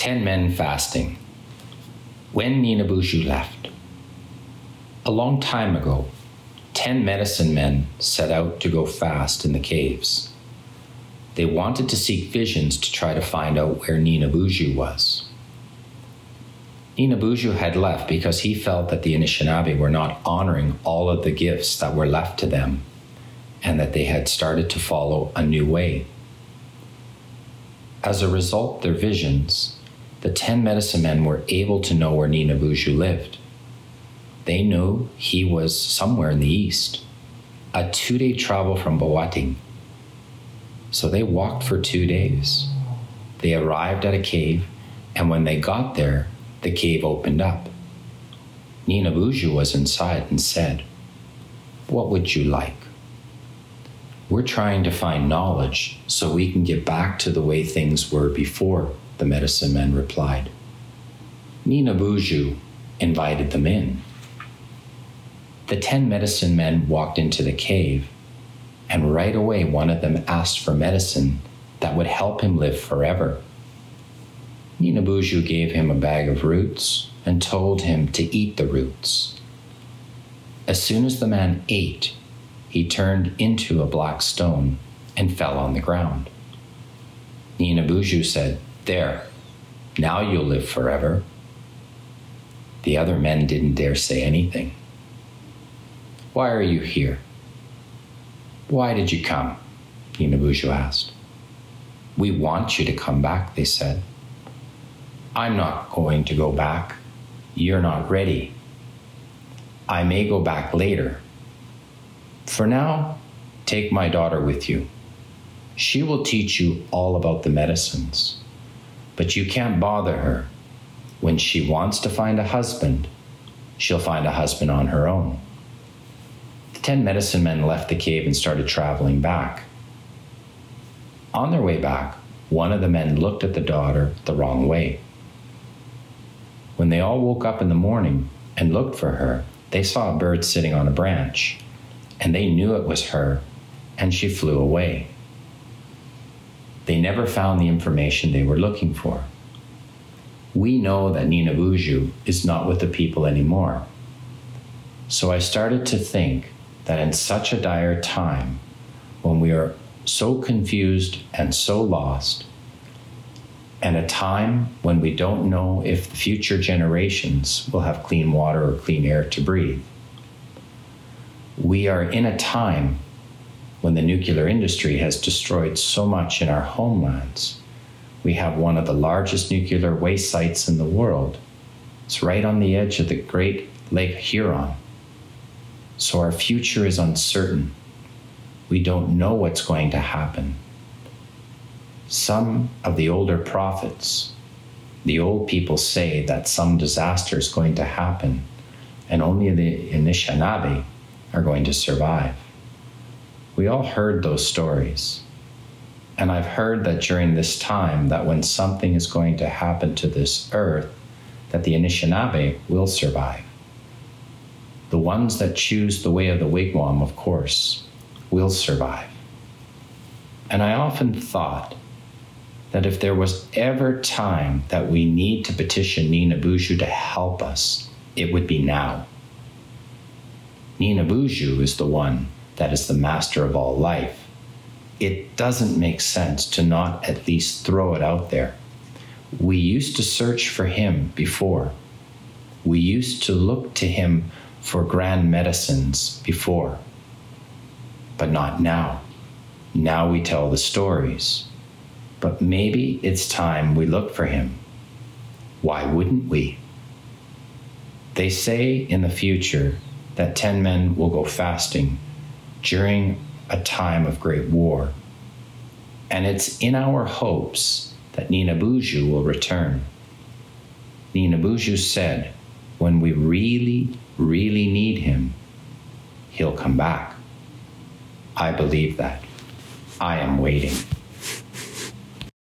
10 men fasting. When Nina Buju left. A long time ago, 10 medicine men set out to go fast in the caves. They wanted to seek visions to try to find out where Nina Buju was. Nina Buju had left because he felt that the Anishinaabe were not honoring all of the gifts that were left to them, and that they had started to follow a new way. As a result of their visions, the 10 medicine men were able to know where Nina Buju lived. They knew he was somewhere in the east, a 2-day travel from Boating. So they walked for 2 days. They arrived at a cave, and when they got there, the cave opened up. Nina Buju was inside and said, "What would you like?" "We're trying to find knowledge so we can get back to the way things were before," the medicine men replied. Nina Buju invited them in. The 10 medicine men walked into the cave, and right away one of them asked for medicine that would help him live forever. Nina Buju gave him a bag of roots and told him to eat the roots. As soon as the man ate, he turned into a black stone and fell on the ground. Nina Buju said, "There, now you'll live forever." The other men didn't dare say anything. "Why are you here?" "Why did you come?" Nina Buju asked. "We want you to come back," they said. "I'm not going to go back. You're not ready. I may go back later. For now, take my daughter with you. She will teach you all about the medicines. But you can't bother her. When she wants to find a husband, she'll find a husband on her own." The 10 medicine men left the cave and started traveling back. On their way back, one of the men looked at the daughter the wrong way. When they all woke up in the morning and looked for her, they saw a bird sitting on a branch, and they knew it was her, and she flew away. They never found the information they were looking for. We know that Nina Buju is not with the people anymore. So I started to think that in such a dire time, when we are so confused and so lost, and a time when we don't know if the future generations will have clean water or clean air to breathe, we are in a time when the nuclear industry has destroyed so much in our homelands. We have one of the largest nuclear waste sites in the world. It's right on the edge of the Great Lake Huron. So our future is uncertain. We don't know what's going to happen. Some of the older prophets, the old people, say that some disaster is going to happen, and only the Anishinaabe are going to survive. We all heard those stories. And I've heard that during this time, that when something is going to happen to this earth, that the Anishinaabe will survive. The ones that choose the way of the wigwam, of course, will survive. And I often thought that if there was ever time that we need to petition Nina Buju to help us, it would be now. Nina Buju is the one that is the master of all life. It doesn't make sense to not at least throw it out there. We used to search for him before. We used to look to him for grand medicines before. But not now. Now we tell the stories. But maybe it's time we look for him. Why wouldn't we? They say in the future that 10 men will go fasting during a time of great war. And it's in our hopes that Nina Buju will return. Nina Buju said, when we really, really need him, he'll come back. I believe that. I am waiting.